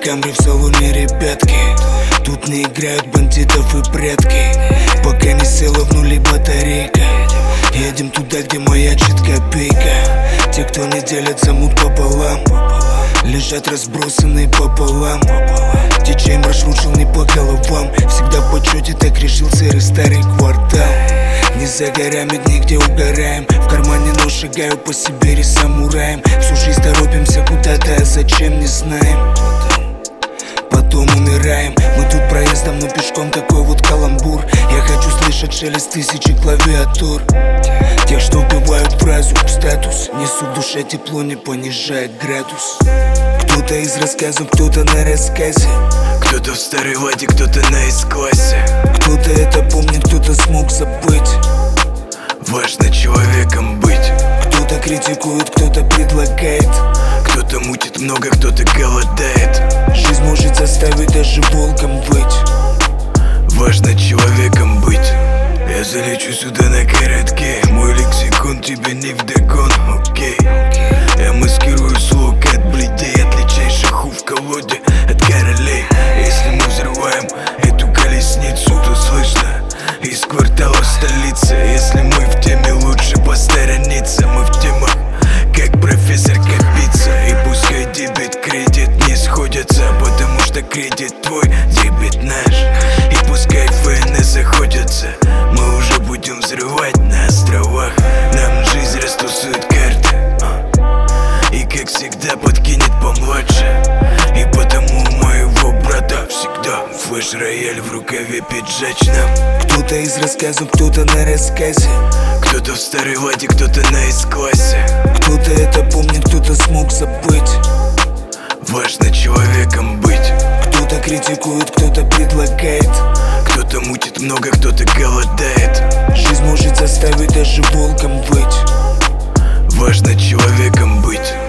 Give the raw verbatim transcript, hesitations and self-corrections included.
Камри в салоне, ребятки. Тут не играют бандитов и прятки. Пока не села в нули батарейка. Едем туда, где маячит копейка. Те, кто не делят, замут пополам, лежат разбросанные пополам. Течей маршрут шел не по головам. Всегда в почете, так решил серый старый квартал. Не за горами, нигде угораем. В кармане нож, шагаю по Сибири самураем. Всю жизнь торопимся куда-то, а зачем не знаем. Потом умираем. Мы тут проездом, но пешком такой вот каламбур. Я хочу слышать шелест тысячи клавиатур. Тех, что вбивают фразу в статус. Несут в душе тепло, не понижая градус. Кто-то из рассказов, кто-то на рассказе. Кто-то в старой ладе, кто-то на эс-классе. Кто-то это помнит, кто-то смог забыть. Важно человеком быть. Кто-то критикует, кто-то предлагает. Кто-то мутит много, кто-то голодает. Жизнь может заставить даже волком быть. Важно человеком быть. Я залечу сюда на коротке. Мой лексикон тебе не вдогон, окей. Я маскирую слог от бледей, отличайших ху в колоде от королей. Если мы взрываем эту колесницу, то слышно из кварталов столицы. Если мы в теме, лучше посторониться. Мы в темах, как профессор Капица. И пускай дебет, кредит не сходятся, потому что кредит твой, дебет наш. И пускай ФНС заходятся, мы уже будем взрывать на островах. Нам жизнь растусует карты, и как всегда подкинет помладше. И потому у моего брата всегда флеш-рояль в рукаве пиджачном. Кто-то из рассказов, кто-то на рассказе. Кто-то в старой ладе, кто-то на эс-классе. Кто-то это помнит, кто-то смог забыть. Важно человеком быть. Кто-то критикует, кто-то предлагает. Кто-то мутит много, кто-то голодает. Жизнь может заставить даже волком быть. Важно человеком быть.